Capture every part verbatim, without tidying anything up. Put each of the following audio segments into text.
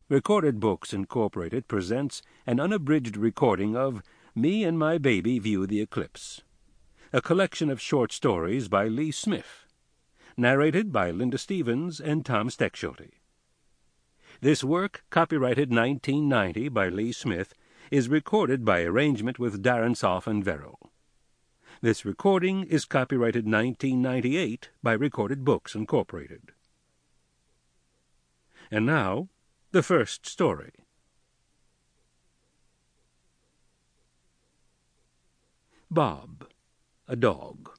Recorded Books Incorporated presents an unabridged recording of Me and My Baby View the Eclipse, a collection of short stories by Lee Smith, narrated by Linda Stevens and Tom Steckschulte. This work, copyrighted nineteen ninety by Lee Smith, is recorded by arrangement with Darren Soff and Verrill. This recording is copyrighted nineteen ninety-eight by Recorded Books Incorporated. And now, the first story. Bob, a Dog.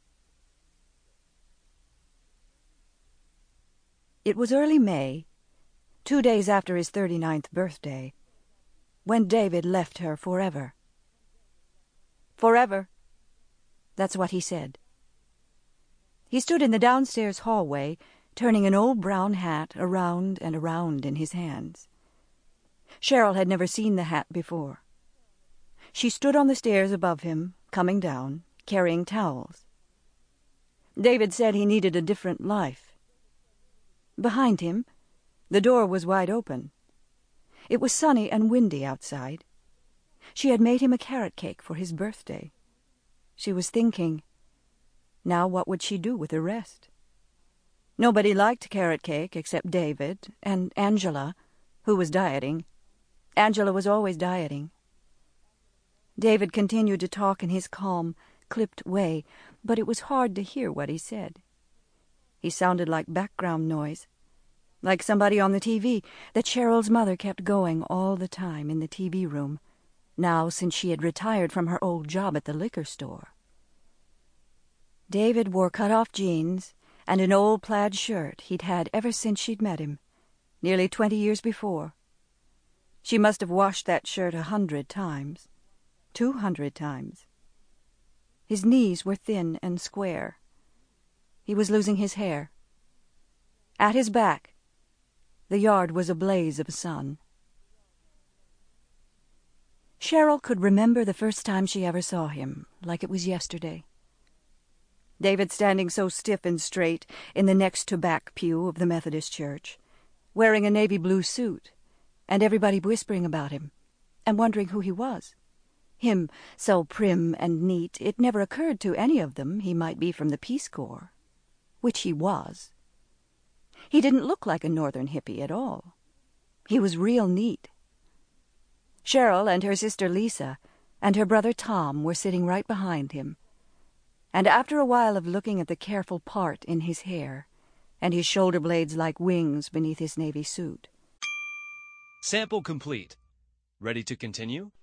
It was early May, two days after his thirty-ninth birthday, when David left her forever. Forever. That's what he said. He stood in the downstairs hallway, turning an old brown hat around and around in his hands. Cheryl had never seen the hat before. She stood on the stairs above him, coming down, carrying towels. David said he needed a different life. Behind him, the door was wide open. It was sunny and windy outside. She had made him a carrot cake for his birthday. She was thinking, now what would she do with the rest? Nobody liked carrot cake except David and Angela, who was dieting. Angela was always dieting. David continued to talk in his calm, clipped way, but it was hard to hear what he said. He sounded like background noise, like somebody on the T V that Cheryl's mother kept going all the time in the T V room, now since she had retired from her old job at the liquor store. David wore cut-off jeans and an old plaid shirt he'd had ever since she'd met him, nearly twenty years before. She must have washed that shirt a hundred times, two hundred times. His knees were thin and square. He was losing his hair. At his back, the yard was a blaze of sun. Cheryl could remember the first time she ever saw him, like it was yesterday. David standing so stiff and straight in the next-to-back pew of the Methodist church, wearing a navy blue suit, and everybody whispering about him, and wondering who he was. Him, so prim and neat, it never occurred to any of them he might be from the Peace Corps, which he was. He didn't look like a northern hippie at all. He was real neat. Cheryl and her sister Lisa and her brother Tom were sitting right behind him, and after a while of looking at the careful part in his hair, and his shoulder blades like wings beneath his navy suit. Sample complete. Ready to continue?